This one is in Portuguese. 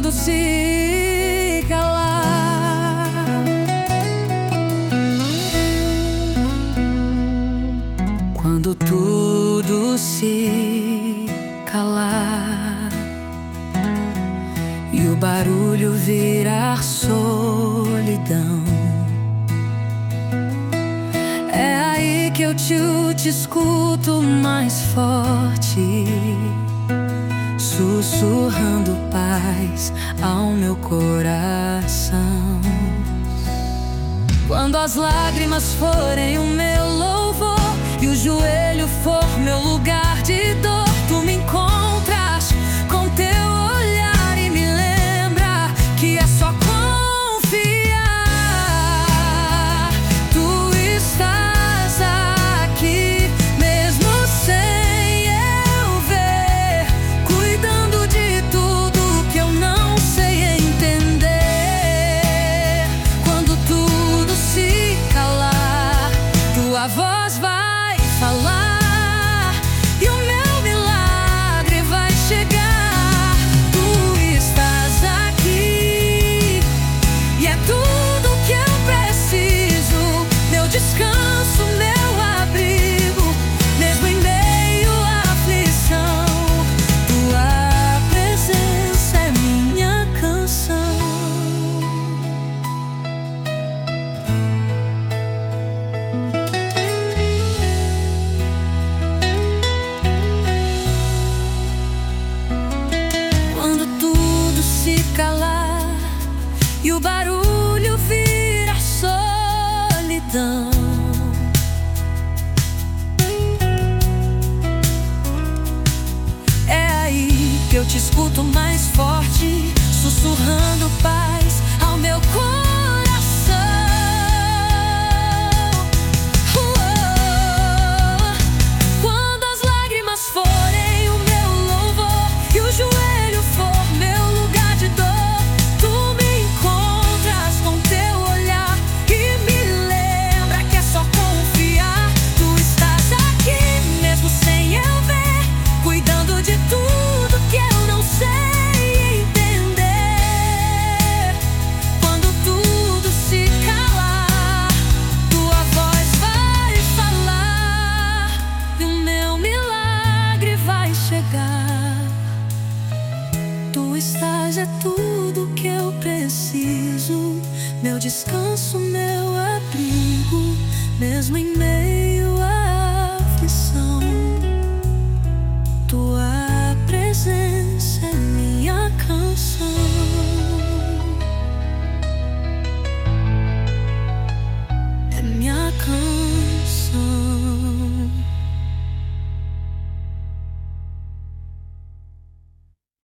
tudo se calar. Quando tudo se calar e o barulho virar solidão, é aí que eu te escuto mais forte, sussurrando paz ao meu coração. Quando as lágrimas forem o meu louvor e o joelho for meu lugar de dor, tu me encontras com teu olhar e me lembra que é só confiar. Tu estás aqui, mesmo sem eu ver, cuidando de tudo que eu não sei entender. Quando tudo se calar, tua voz vai falar e o meu milagre vai chegar. Tu estás aqui e é tudo que eu preciso, meu descanso, meu abrigo, mesmo em meio à aflição. Tua presença é minha canção. Quando tudo se calar e o barulho vira solidão, é aí que eu te escuto mais forte, sussurrando paz ao meu coração. Quando as lágrimas forem o meu louvor e o joelho for meu lugar de dor, tu me encontras com teu olhar e me lembra que é só confiar. Tu estás aqui, mesmo sem eu ver, cuidando de tudo que eu não sei entender. Quando tudo se calar, tua voz vai falar e o meu milagre vai chegar. Tu estás, é tudo que eu preciso, meu descanso, meu abrigo, mesmo em meio à aflição. Tua presença